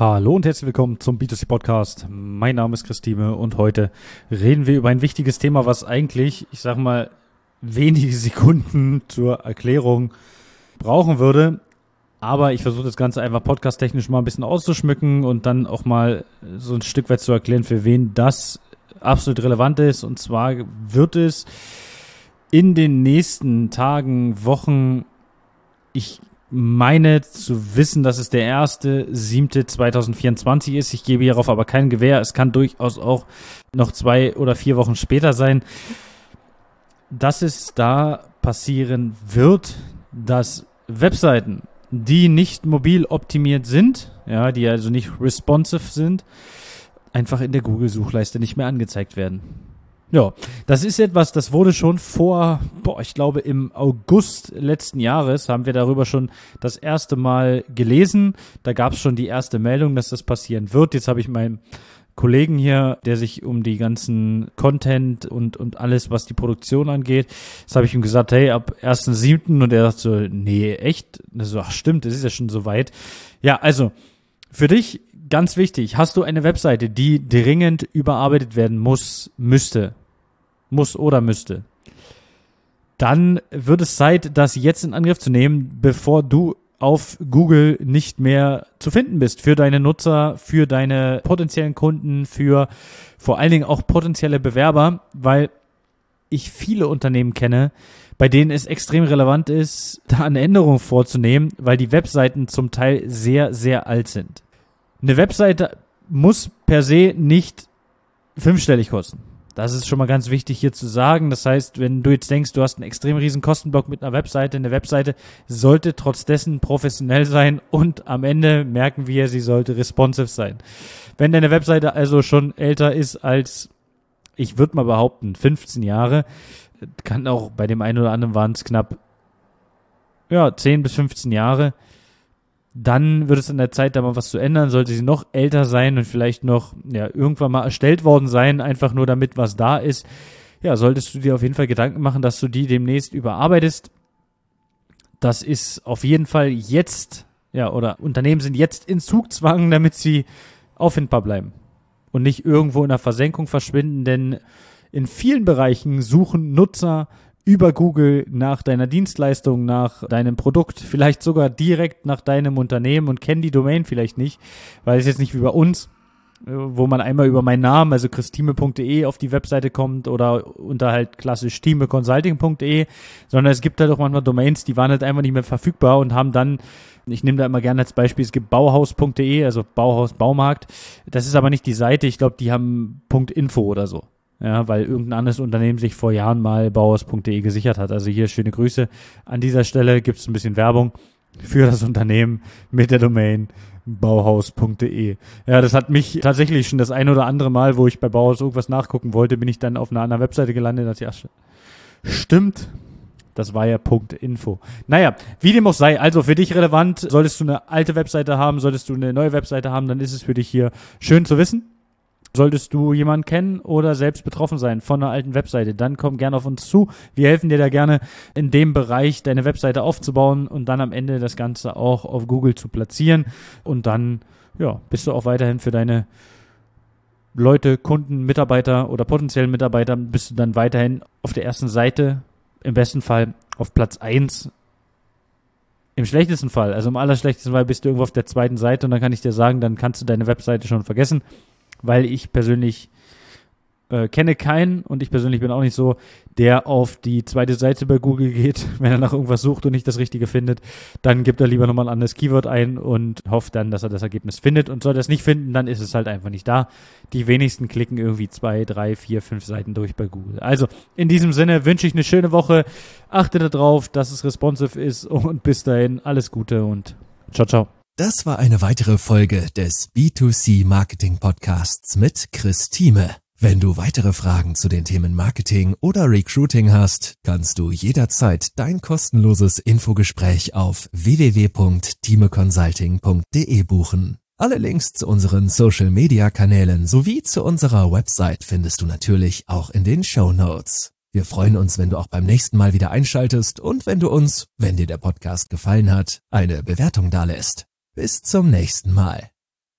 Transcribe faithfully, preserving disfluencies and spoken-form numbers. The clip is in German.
Hallo und herzlich willkommen zum B zwei C Podcast. Mein Name ist Christine und heute reden wir über ein wichtiges Thema, was eigentlich, ich sag mal, wenige Sekunden zur Erklärung brauchen würde. Aber ich versuche das Ganze einfach podcasttechnisch mal ein bisschen auszuschmücken und dann auch mal so ein Stück weit zu erklären, für wen das absolut relevant ist. Und zwar wird es in den nächsten Tagen, Wochen, ich meine zu wissen, dass es der erste siebte zweitausendvierundzwanzig ist. Ich gebe hierauf aber kein Gewähr. Es kann durchaus auch noch zwei oder vier Wochen später sein, dass es da passieren wird, dass Webseiten, die nicht mobil optimiert sind, ja, die also nicht responsive sind, einfach in der Google-Suchleiste nicht mehr angezeigt werden. Ja, das ist etwas, das wurde schon vor, boah, ich glaube im August letzten Jahres haben wir darüber schon das erste Mal gelesen. Da gab es schon die erste Meldung, dass das passieren wird. Jetzt habe ich meinen Kollegen hier, der sich um die ganzen Content und und alles, was die Produktion angeht, das habe ich ihm gesagt, hey, ab ersten siebten und er sagt so, nee, echt? Das so, ach stimmt, das ist ja schon so weit. Ja, also für dich ganz wichtig, hast du eine Webseite, die dringend überarbeitet werden muss, müsste, muss oder müsste, dann wird es Zeit, das jetzt in Angriff zu nehmen, bevor du auf Google nicht mehr zu finden bist für deine Nutzer, für deine potenziellen Kunden, für vor allen Dingen auch potenzielle Bewerber, weil ich viele Unternehmen kenne, bei denen es extrem relevant ist, da eine Änderung vorzunehmen, weil die Webseiten zum Teil sehr, sehr alt sind. Eine Webseite muss per se nicht fünfstellig kosten. Das ist schon mal ganz wichtig hier zu sagen. Das heißt, wenn du jetzt denkst, du hast einen extrem riesen Kostenblock mit einer Webseite, eine Webseite sollte trotz dessen professionell sein und am Ende merken wir, sie sollte responsive sein. Wenn deine Webseite also schon älter ist als, ich würde mal behaupten, fünfzehn Jahre, kann auch bei dem einen oder anderen waren es knapp, ja, zehn bis fünfzehn Jahre, dann wird es an der Zeit, da mal was zu ändern. Sollte sie noch älter sein und vielleicht noch ja irgendwann mal erstellt worden sein, einfach nur damit was da ist, ja, solltest du dir auf jeden Fall Gedanken machen, dass du die demnächst überarbeitest. Das ist auf jeden Fall jetzt, ja, oder Unternehmen sind jetzt in Zugzwang, damit sie auffindbar bleiben und nicht irgendwo in der Versenkung verschwinden, denn in vielen Bereichen suchen Nutzer über Google nach deiner Dienstleistung, nach deinem Produkt, vielleicht sogar direkt nach deinem Unternehmen und kennen die Domain vielleicht nicht, weil es jetzt nicht wie bei uns, wo man einmal über meinen Namen, also christime punkt de auf die Webseite kommt oder unter halt klassisch time consulting punkt de, sondern es gibt halt auch manchmal Domains, die waren halt einfach nicht mehr verfügbar und haben dann, ich nehme da immer gerne als Beispiel, es gibt bauhaus punkt de, also Bauhaus, Baumarkt, das ist aber nicht die Seite, ich glaube, die haben .info oder so. Ja, weil irgendein anderes Unternehmen sich vor Jahren mal bauhaus punkt de gesichert hat. Also hier schöne Grüße. An dieser Stelle gibt es ein bisschen Werbung für das Unternehmen mit der Domain bauhaus punkt de. Ja, das hat mich tatsächlich schon das ein oder andere Mal, wo ich bei Bauhaus irgendwas nachgucken wollte, bin ich dann auf einer anderen Webseite gelandet. Und dachte, ja, stimmt. Das war ja .info. Naja, wie dem auch sei, also für dich relevant, solltest du eine alte Webseite haben, solltest du eine neue Webseite haben, dann ist es für dich hier schön zu wissen. Solltest du jemanden kennen oder selbst betroffen sein von einer alten Webseite, dann komm gerne auf uns zu. Wir helfen dir da gerne in dem Bereich, deine Webseite aufzubauen und dann am Ende das Ganze auch auf Google zu platzieren. Und dann ja, bist du auch weiterhin für deine Leute, Kunden, Mitarbeiter oder potenziellen Mitarbeiter, bist du dann weiterhin auf der ersten Seite, im besten Fall auf Platz eins. Im schlechtesten Fall, also im allerschlechtesten Fall bist du irgendwo auf der zweiten Seite und dann kann ich dir sagen, dann kannst du deine Webseite schon vergessen. Weil ich persönlich äh, kenne keinen und ich persönlich bin auch nicht so, der auf die zweite Seite bei Google geht, wenn er nach irgendwas sucht und nicht das Richtige findet, dann gibt er lieber nochmal ein anderes Keyword ein und hofft dann, dass er das Ergebnis findet und soll das nicht finden, dann ist es halt einfach nicht da. Die wenigsten klicken irgendwie zwei, drei, vier, fünf Seiten durch bei Google. Also in diesem Sinne wünsche ich eine schöne Woche, achte darauf, dass es responsive ist und bis dahin alles Gute und ciao, ciao. Das war eine weitere Folge des B zwei C Marketing Podcasts mit Chris Thieme. Wenn du weitere Fragen zu den Themen Marketing oder Recruiting hast, kannst du jederzeit dein kostenloses Infogespräch auf w w w punkt time consulting punkt de buchen. Alle Links zu unseren Social-Media-Kanälen sowie zu unserer Website findest du natürlich auch in den Shownotes. Wir freuen uns, wenn du auch beim nächsten Mal wieder einschaltest und wenn du uns, wenn dir der Podcast gefallen hat, eine Bewertung dalässt. Bis zum nächsten Mal.